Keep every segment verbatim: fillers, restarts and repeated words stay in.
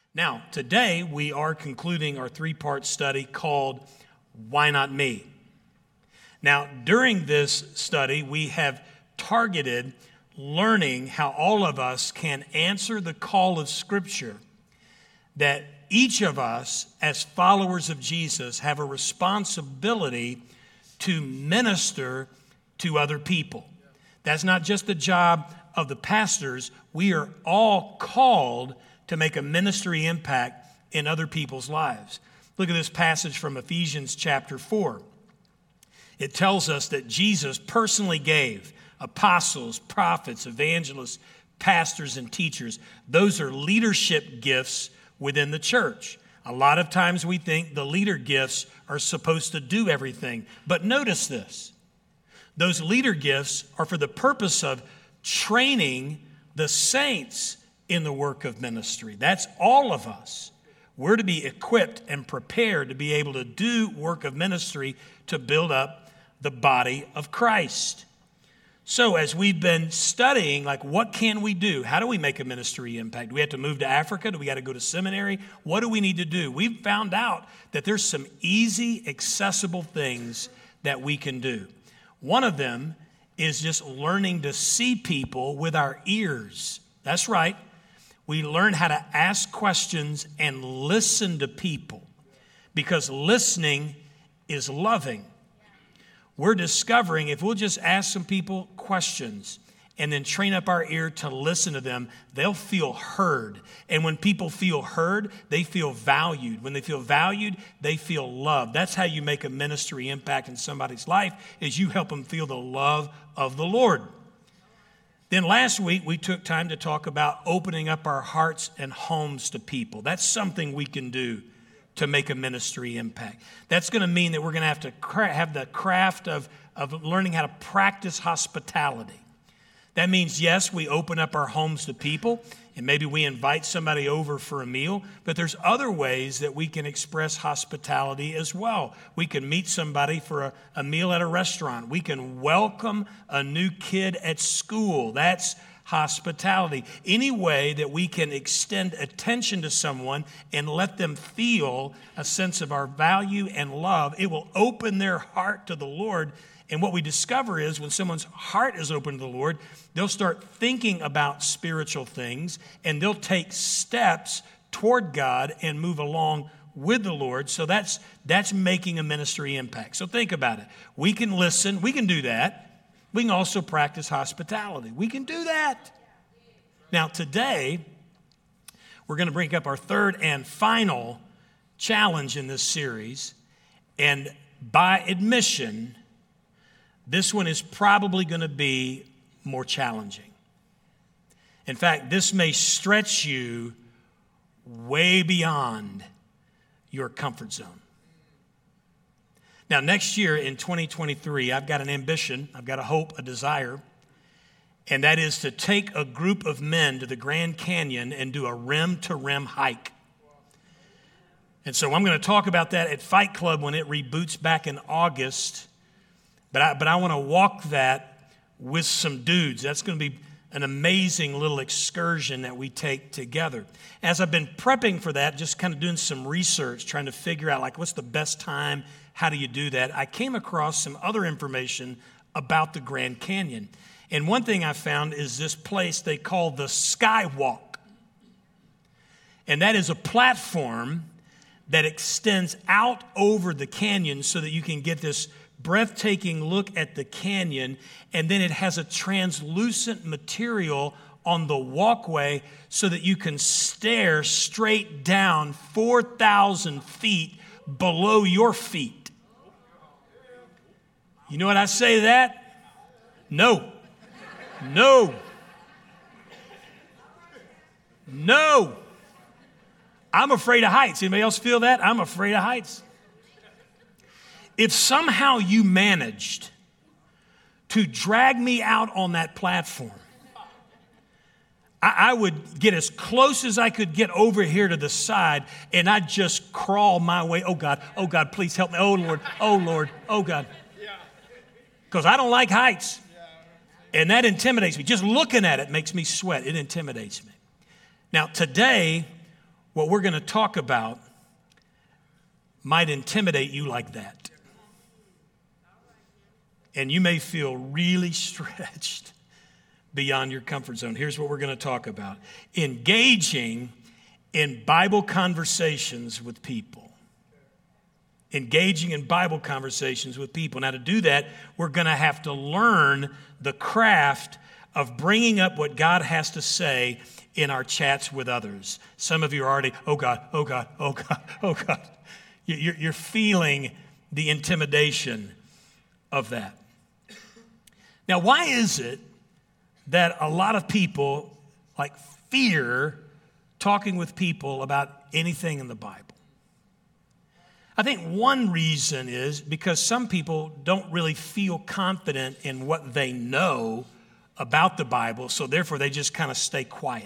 Now, today we are concluding our three-part study called Why Not Me? Now, during this study, we have targeted learning how all of us can answer the call of Scripture that each of us, as followers of Jesus, have a responsibility to minister to other people. That's not just the job of the pastors. We are all called to make a ministry impact in other people's lives. Look at this passage from Ephesians chapter four. It tells us that Jesus personally gave apostles, prophets, evangelists, pastors, and teachers. Those are leadership gifts within the church. A lot of times we think the leader gifts are supposed to do everything. But notice this. Those leader gifts are for the purpose of training the saints in the work of ministry. That's all of us. We're to be equipped and prepared to be able to do work of ministry to build up the body of Christ. So as we've been studying, like, what can we do? How do we make a ministry impact? Do we have to move to Africa? Do we got to go to seminary? What do we need to do? We've found out that there's some easy, accessible things that we can do. One of them is just learning to see people with our ears. That's right. We learn how to ask questions and listen to people, because listening is loving. We're discovering if we'll just ask some people questions and then train up our ear to listen to them, they'll feel heard. And when people feel heard, they feel valued. When they feel valued, they feel loved. That's how you make a ministry impact in somebody's life, is you help them feel the love of the Lord. Then last week, we took time to talk about opening up our hearts and homes to people. That's something we can do to make a ministry impact. That's going to mean that we're going to have to cra- have the craft of, of learning how to practice hospitality. That means, yes, we open up our homes to people, and maybe we invite somebody over for a meal, but there's other ways that we can express hospitality as well. We can meet somebody for a, a meal at a restaurant. We can welcome a new kid at school. That's hospitality. Any way that we can extend attention to someone and let them feel a sense of our value and love, it will open their heart to the Lord. And what we discover is when someone's heart is open to the Lord, they'll start thinking about spiritual things, and they'll take steps toward God and move along with the Lord. So that's that's making a ministry impact. So think about it. We can listen. We can do that. We can also practice hospitality. We can do that. Now, today, we're going to bring up our third and final challenge in this series. And by admission, this one is probably going to be more challenging. In fact, this may stretch you way beyond your comfort zone. Now, next year in twenty twenty-three, I've got an ambition, I've got a hope, a desire, and that is to take a group of men to the Grand Canyon and do a rim-to-rim hike. And so I'm going to talk about that at Fight Club when it reboots back in August. But I, but I want to walk that with some dudes. That's going to be an amazing little excursion that we take together. As I've been prepping for that, just kind of doing some research, trying to figure out, like, what's the best time, how do you do that, I came across some other information about the Grand Canyon. And one thing I found is this place they call the Skywalk. And that is a platform that extends out over the canyon so that you can get this breathtaking look at the canyon, and then it has a translucent material on the walkway so that you can stare straight down four thousand feet below your feet. You know what I say to that? No. No. No. I'm afraid of heights. Anybody else feel that? I'm afraid of heights. If somehow you managed to drag me out on that platform, I, I would get as close as I could get over here to the side, and I'd just crawl my way. Oh, God. Oh, God, please help me. Oh, Lord. Oh, Lord. Oh, God. Because I don't like heights. And that intimidates me. Just looking at it makes me sweat. It intimidates me. Now, today, what we're going to talk about might intimidate you like that. And you may feel really stretched beyond your comfort zone. Here's what we're going to talk about: engaging in Bible conversations with people. Engaging in Bible conversations with people. Now, to do that, we're going to have to learn the craft of bringing up what God has to say in our chats with others. Some of you are already, oh God, oh God, oh God, oh God. You're feeling the intimidation of that. Now, why is it that a lot of people like fear talking with people about anything in the Bible? I think one reason is because some people don't really feel confident in what they know about the Bible, so therefore they just kind of stay quiet.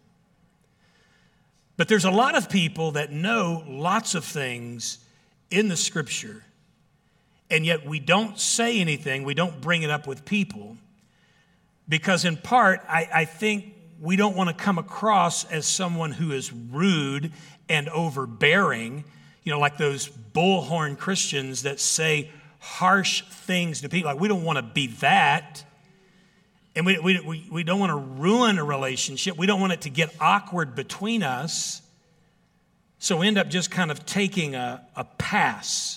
But there's a lot of people that know lots of things in the Scripture, and yet we don't say anything, we don't bring it up with people, because in part, I, I think we don't want to come across as someone who is rude and overbearing, you know, like those bullhorn Christians that say harsh things to people. Like, we don't want to be that. And we, we, we, we don't want to ruin a relationship. We don't want it to get awkward between us. So we end up just kind of taking a, a pass.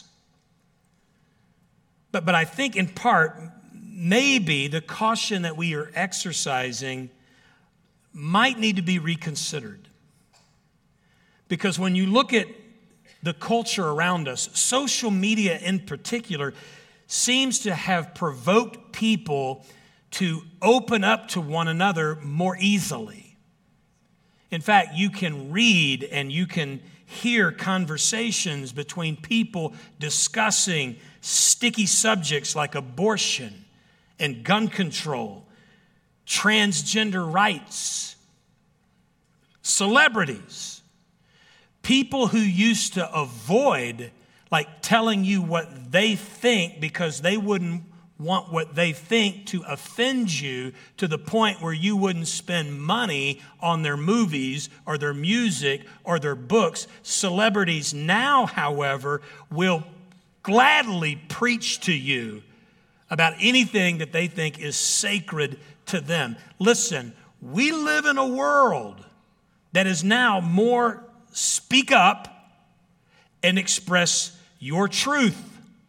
But, but I think in part, maybe the caution that we are exercising might need to be reconsidered. Because when you look at the culture around us, social media in particular seems to have provoked people to open up to one another more easily. In fact, you can read and you can hear conversations between people discussing sticky subjects like abortion and gun control, transgender rights, celebrities, people who used to avoid like telling you what they think because they wouldn't want what they think to offend you to the point where you wouldn't spend money on their movies or their music or their books. Celebrities now, however, will gladly preach to you about anything that they think is sacred to them. Listen, we live in a world that is now more speak up and express your truth.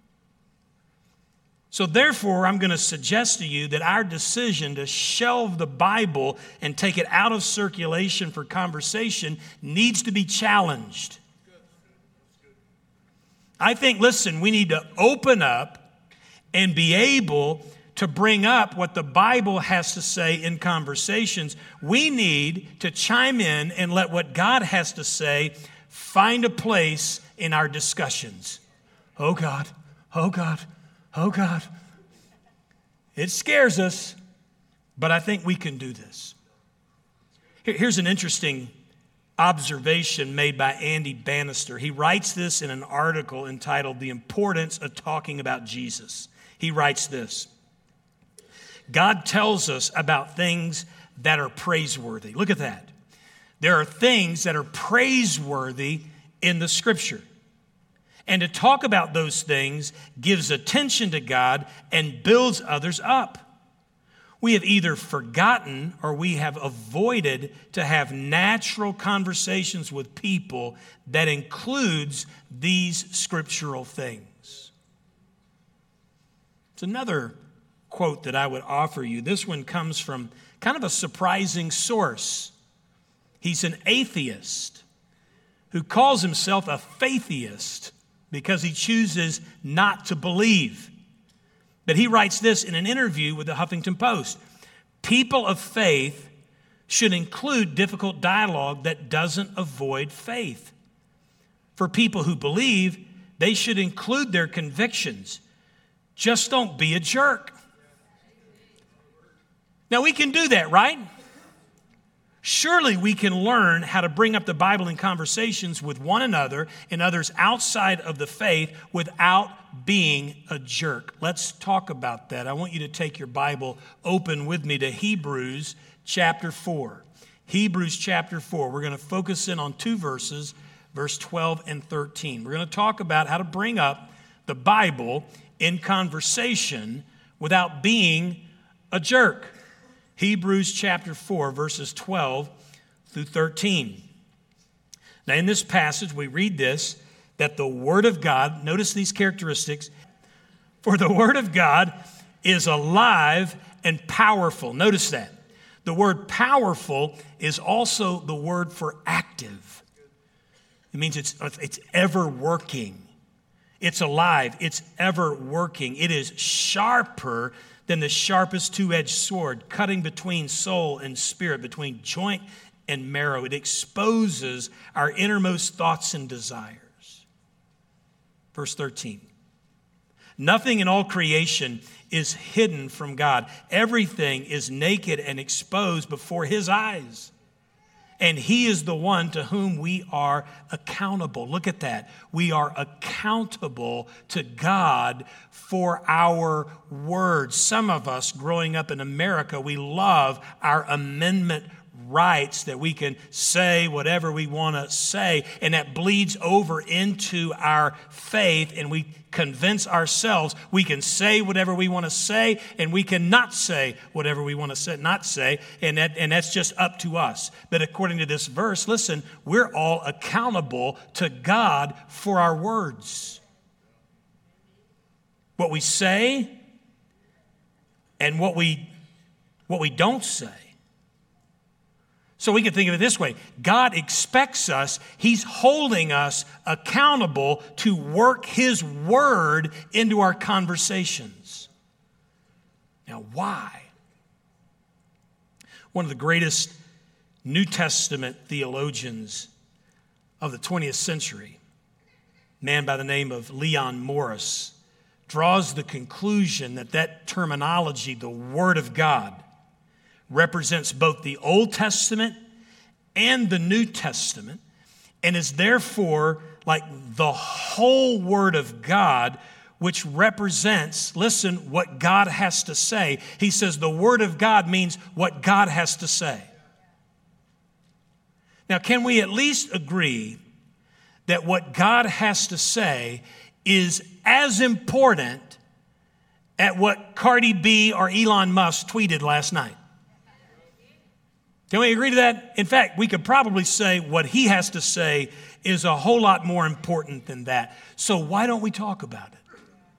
So therefore, I'm going to suggest to you that our decision to shelve the Bible and take it out of circulation for conversation needs to be challenged. I think, listen, we need to open up and be able to bring up what the Bible has to say in conversations. We need to chime in and let what God has to say find a place in our discussions. Oh God, oh God. Oh, God, it scares us, but I think we can do this. Here's an interesting observation made by Andy Bannister. He writes this in an article entitled "The Importance of Talking About Jesus." He writes this: God tells us about things that are praiseworthy. Look at that. There are things that are praiseworthy in the Scripture. And to talk about those things gives attention to God and builds others up. We have either forgotten or we have avoided to have natural conversations with people that includes these scriptural things. It's another quote that I would offer you. This one comes from kind of a surprising source. He's an atheist who calls himself a faithist, because he chooses not to believe. But he writes this in an interview with the Huffington Post: people of faith should include difficult dialogue that doesn't avoid faith. For people who believe, they should include their convictions. Just don't be a jerk. Now we can do that, right? Surely we can learn how to bring up the Bible in conversations with one another and others outside of the faith without being a jerk. Let's talk about that. I want you to take your Bible open with me to Hebrews chapter four. Hebrews chapter four. We're going to focus in on two verses, verse twelve and thirteen. We're going to talk about how to bring up the Bible in conversation without being a jerk. Hebrews chapter four, verses twelve through thirteen. Now, in this passage, we read this, that the Word of God, notice these characteristics, for the Word of God is alive and powerful. Notice that. The word powerful is also the word for active. It means it's, it's ever working. It's alive. It's ever working. It is sharper than the sharpest two-edged sword, cutting between soul and spirit, between joint and marrow. It exposes our innermost thoughts and desires. Verse thirteen. Nothing in all creation is hidden from God. Everything is naked and exposed before His eyes. And He is the one to whom we are accountable. Look at that. We are accountable to God for our words. Some of us growing up in America, we love our amendment rights, that we can say whatever we want to say, and that bleeds over into our faith, and we convince ourselves we can say whatever we want to say, and we can not say whatever we want to say, not say, and that and that's just up to us. But according to this verse, listen, we're all accountable to God for our words. What we say and what we what we don't say. So we can think of it this way. God expects us, He's holding us accountable to work His word into our conversations. Now, why? One of the greatest New Testament theologians of the twentieth century, a man by the name of Leon Morris, draws the conclusion that that terminology, the Word of God, represents both the Old Testament and the New Testament, and is therefore like the whole Word of God, which represents, listen, what God has to say. He says the Word of God means what God has to say. Now, can we at least agree that what God has to say is as important as what Cardi B or Elon Musk tweeted last night? Can we agree to that? In fact, we could probably say what he has to say is a whole lot more important than that. So why don't we talk about it?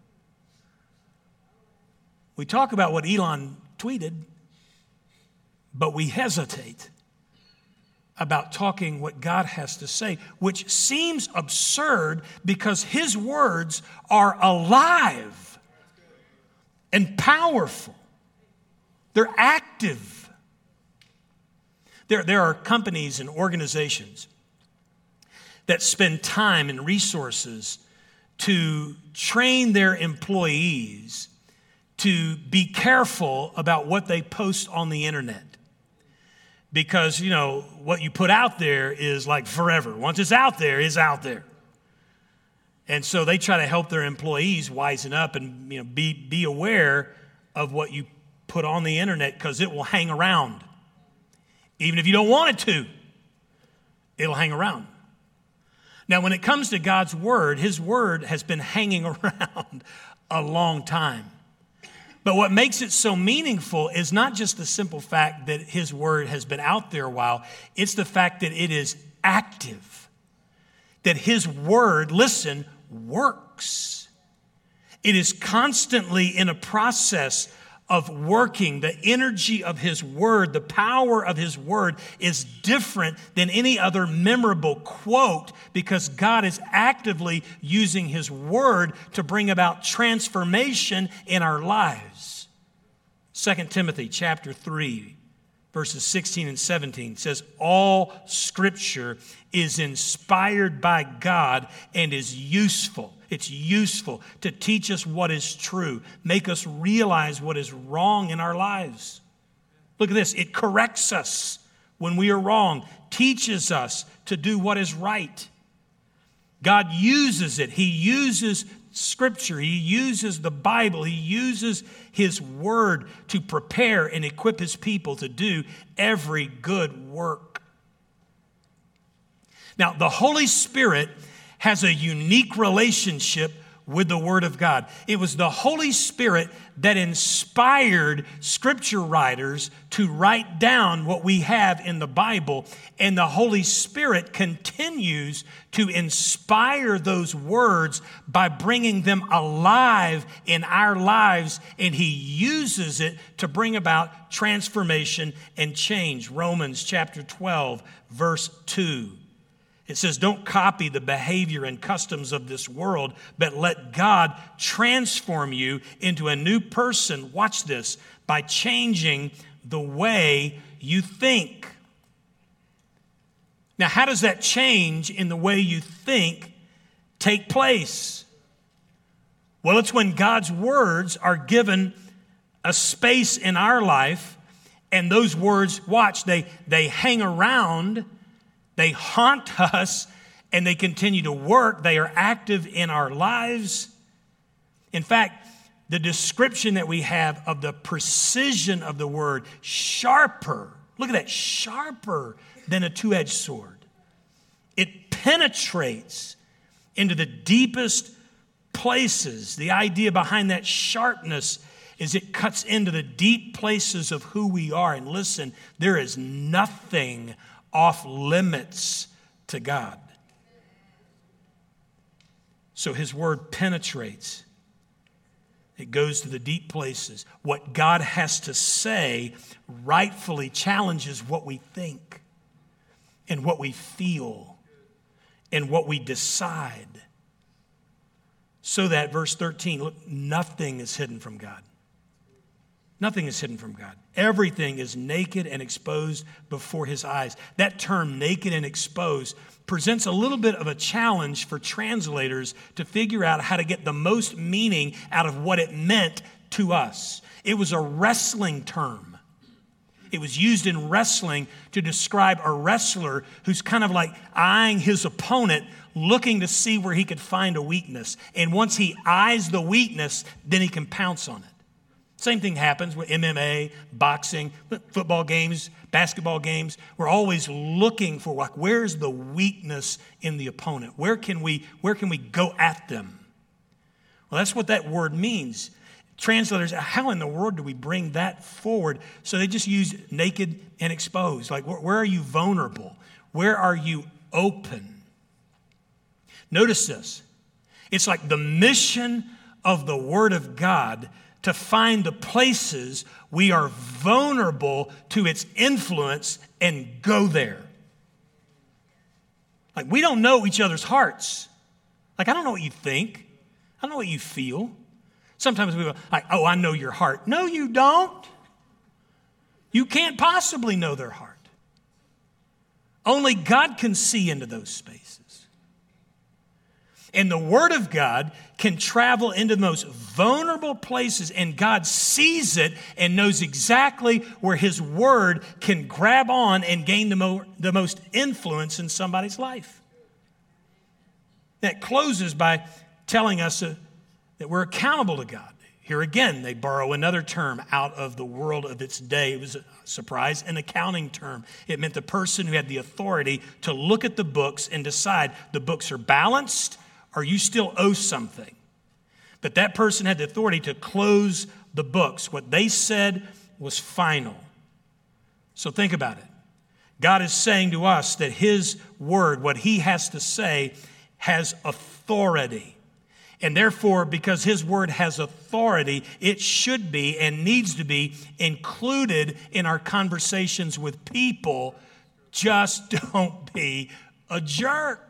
We talk about what Elon tweeted, but we hesitate about talking what God has to say, which seems absurd because His words are alive and powerful. They're active. There, there are companies and organizations that spend time and resources to train their employees to be careful about what they post on the internet. Because, you know, what you put out there is like forever. Once it's out there, it's out there. And so they try to help their employees wisen up and, you know, be, be aware of what you put on the internet, because it will hang around. Even if you don't want it to, it'll hang around. Now, when it comes to God's word, His word has been hanging around a long time. But what makes it so meaningful is not just the simple fact that His word has been out there a while. It's the fact that it is active. That His word, listen, works. It is constantly in a process of working. The energy of His word, the power of His word is different than any other memorable quote, because God is actively using His word to bring about transformation in our lives. Second Timothy chapter three, verses sixteen and seventeen says, all Scripture is inspired by God and is useful. It's useful to teach us what is true, make us realize what is wrong in our lives. Look at this. It corrects us when we are wrong, teaches us to do what is right. God uses it. He uses Scripture. He uses the Bible. He uses His Word to prepare and equip His people to do every good work. Now, the Holy Spirit has a unique relationship with the Word of God. It was the Holy Spirit that inspired Scripture writers to write down what we have in the Bible, and the Holy Spirit continues to inspire those words by bringing them alive in our lives, and He uses it to bring about transformation and change. Romans chapter twelve, verse two. It says, don't copy the behavior and customs of this world, but let God transform you into a new person, watch this, by changing the way you think. Now, how does that change in the way you think take place? Well, it's when God's words are given a space in our life, and those words, watch, they, they hang around. They haunt us, and they continue to work. They are active in our lives. In fact, the description that we have of the precision of the word, sharper, look at that, sharper than a two-edged sword. It penetrates into the deepest places. The idea behind that sharpness is it cuts into the deep places of who we are. And listen, there is nothing off limits to God. So His Word penetrates. It goes to the deep places. What God has to say rightfully challenges what we think and what we feel and what we decide. So that, verse thirteen, look, nothing is hidden from God. Nothing is hidden from God. Everything is naked and exposed before His eyes. That term, naked and exposed, presents a little bit of a challenge for translators to figure out how to get the most meaning out of what it meant to us. It was a wrestling term. It was used in wrestling to describe a wrestler who's kind of like eyeing his opponent, looking to see where he could find a weakness. And once he eyes the weakness, then he can pounce on it. Same thing happens with M M A, boxing, football games, basketball games. We're always looking for, like, where's the weakness in the opponent? Where can we, where can we go at them? Well, that's what that word means. Translators, how in the world do we bring that forward? So they just use naked and exposed. Like, where, where are you vulnerable? Where are you open? Notice this. It's like the mission of the Word of God to find the places we are vulnerable to its influence and go there. Like, we don't know each other's hearts. Like, I don't know what you think. I don't know what you feel. Sometimes we go, like, oh, I know your heart. No, you don't. You can't possibly know their heart. Only God can see into those spaces. And the Word of God can travel into the most vulnerable places, and God sees it and knows exactly where His Word can grab on and gain the, mo- the most influence in somebody's life. That closes by telling us uh, that we're accountable to God. Here again, they borrow another term out of the world of its day. It was a surprise, an accounting term. It meant the person who had the authority to look at the books and decide the books are balanced or you still owe something. But that person had the authority to close the books. What they said was final. So think about it. God is saying to us that His Word, what He has to say, has authority. And therefore, because His Word has authority, it should be and needs to be included in our conversations with people. Just don't be a jerk.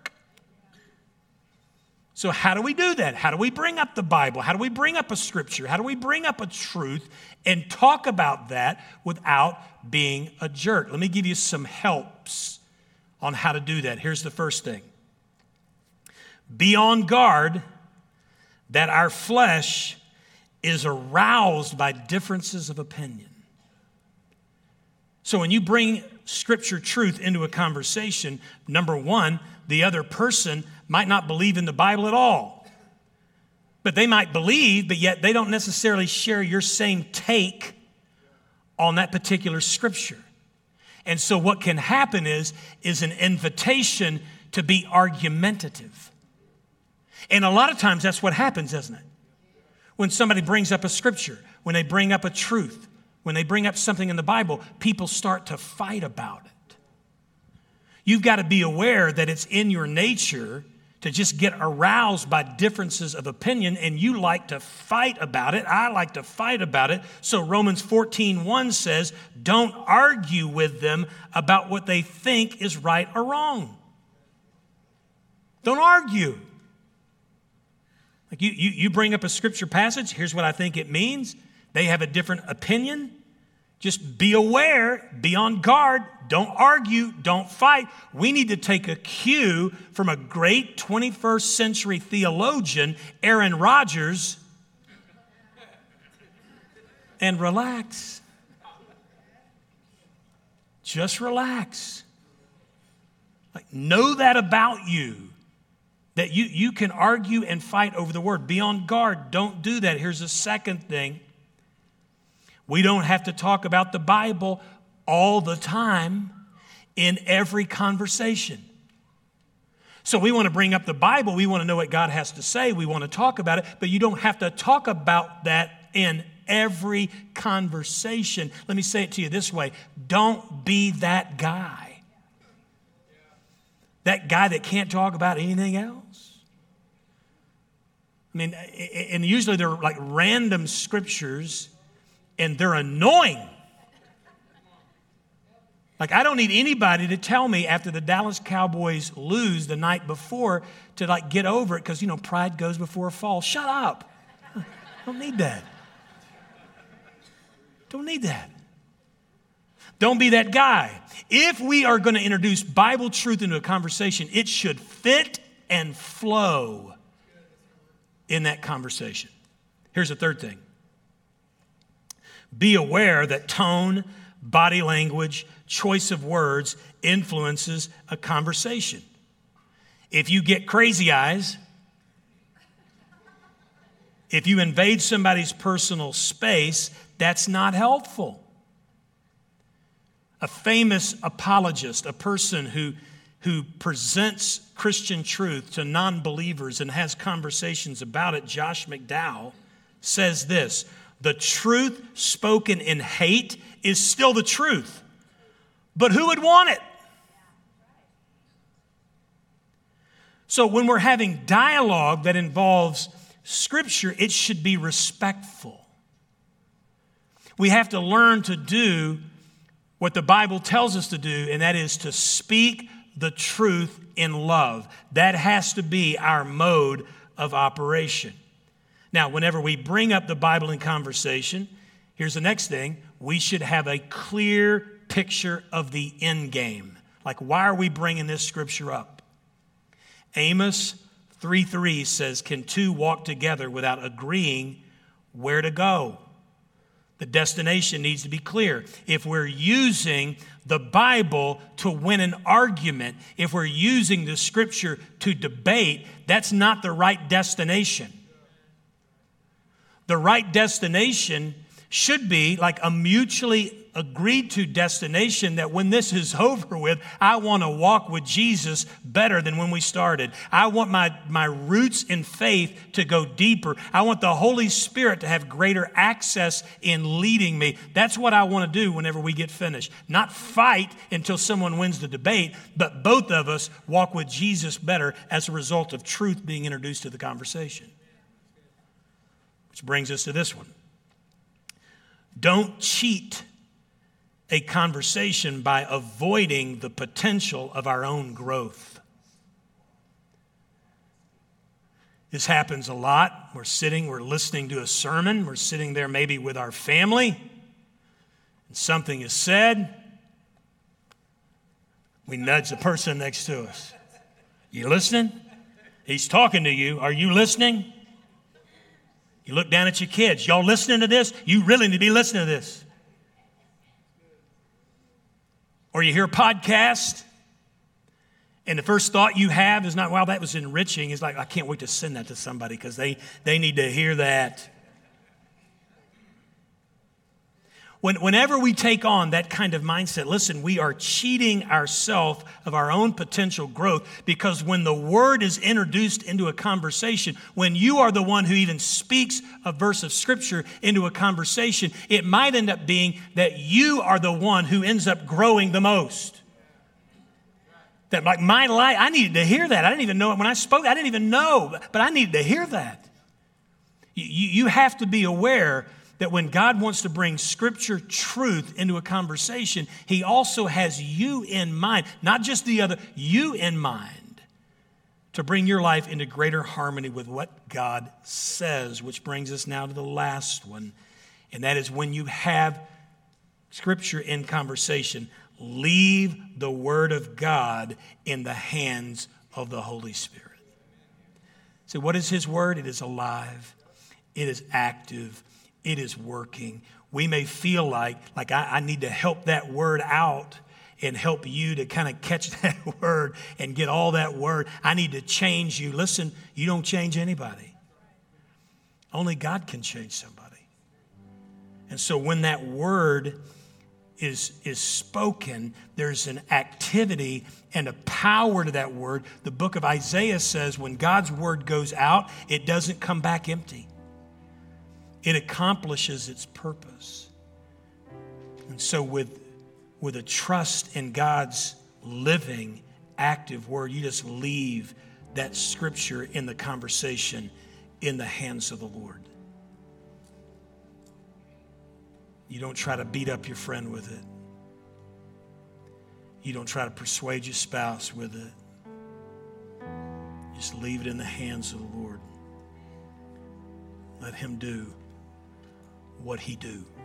So how do we do that? How do we bring up the Bible? How do we bring up a scripture? How do we bring up a truth and talk about that without being a jerk? Let me give you some helps on how to do that. Here's the first thing. Be on guard that our flesh is aroused by differences of opinion. So when you bring scripture truth into a conversation, number one, the other person might not believe in the Bible at all. But they might believe, but yet they don't necessarily share your same take on that particular scripture. And so what can happen is, is an invitation to be argumentative. And a lot of times that's what happens, isn't it? When somebody brings up a scripture, when they bring up a truth, when they bring up something in the Bible, people start to fight about it. You've got to be aware that it's in your nature to just get aroused by differences of opinion, and you like to fight about it. I like to fight about it. So Romans fourteen one says, don't argue with them about what they think is right or wrong. Don't argue. Like you, you, you bring up a scripture passage, here's what I think it means. They have a different opinion. Just be aware, be on guard, don't argue, don't fight. We need to take a cue from a great twenty-first century theologian, Aaron Rodgers, and relax. Just relax. Like, know that about you, that you, you can argue and fight over the word. Be on guard, don't do that. Here's a second thing. We don't have to talk about the Bible all the time in every conversation. So we want to bring up the Bible. We want to know what God has to say. We want to talk about it, but you don't have to talk about that in every conversation. Let me say it to you this way. Don't be that guy. That guy that can't talk about anything else. I mean, and usually they're like random scriptures, and they're annoying. Like, I don't need anybody to tell me after the Dallas Cowboys lose the night before to like get over it because, you know, pride goes before a fall. Shut up. Don't need that. Don't need that. Don't be that guy. If we are going to introduce Bible truth into a conversation, it should fit and flow in that conversation. Here's the third thing. Be aware that tone, body language, choice of words influences a conversation. If you get crazy eyes, if you invade somebody's personal space, that's not helpful. A famous apologist, a person who, who presents Christian truth to non-believers and has conversations about it, Josh McDowell, says this: the truth spoken in hate is still the truth, but who would want it? So when we're having dialogue that involves Scripture, it should be respectful. We have to learn to do what the Bible tells us to do, and that is to speak the truth in love. That has to be our mode of operation. Now, whenever we bring up the Bible in conversation, here's the next thing. We should have a clear picture of the end game. Like, why are we bringing this scripture up? Amos three three says, can two walk together without agreeing where to go? The destination needs to be clear. If we're using the Bible to win an argument, if we're using the scripture to debate, that's not the right destination. The right destination should be like a mutually agreed to destination that when this is over with, I want to walk with Jesus better than when we started. I want my, my roots in faith to go deeper. I want the Holy Spirit to have greater access in leading me. That's what I want to do whenever we get finished. Not fight until someone wins the debate, but both of us walk with Jesus better as a result of truth being introduced to the conversation. Which brings us to this one. Don't cheat a conversation by avoiding the potential of our own growth. This happens a lot. We're sitting, we're listening to a sermon. We're sitting there maybe with our family, and something is said. We nudge the person next to us. You listening? He's talking to you. Are you listening? You look down at your kids. Y'all listening to this? You really need to be listening to this. Or you hear a podcast And the first thought you have is not, wow, that was enriching. It's like, I can't wait to send that to somebody because they, they need to hear that. When, whenever we take on that kind of mindset, listen, we are cheating ourselves of our own potential growth, because when the word is introduced into a conversation, when you are the one who even speaks a verse of scripture into a conversation, it might end up being that you are the one who ends up growing the most. That like my life, I needed to hear that. I didn't even know it when I spoke. I didn't even know, but I needed to hear that. You, you have to be aware that when God wants to bring scripture truth into a conversation, he also has you in mind, not just the other, you in mind, to bring your life into greater harmony with what God says, which brings us now to the last one, and that is when you have scripture in conversation, leave the word of God in the hands of the Holy Spirit. So what is his word? It is alive. It is active. It is working. We may feel like, like I, I need to help that word out and help you to kind of catch that word and get all that word. I need to change you. Listen, you don't change anybody. Only God can change somebody. And so when that word is, is spoken, there's an activity and a power to that word. The book of Isaiah says when God's word goes out, it doesn't come back empty. It accomplishes its purpose. And so with, with a trust in God's living, active word, you just leave that scripture in the conversation in the hands of the Lord. You don't try to beat up your friend with it. You don't try to persuade your spouse with it. Just leave it in the hands of the Lord. Let him do what he do.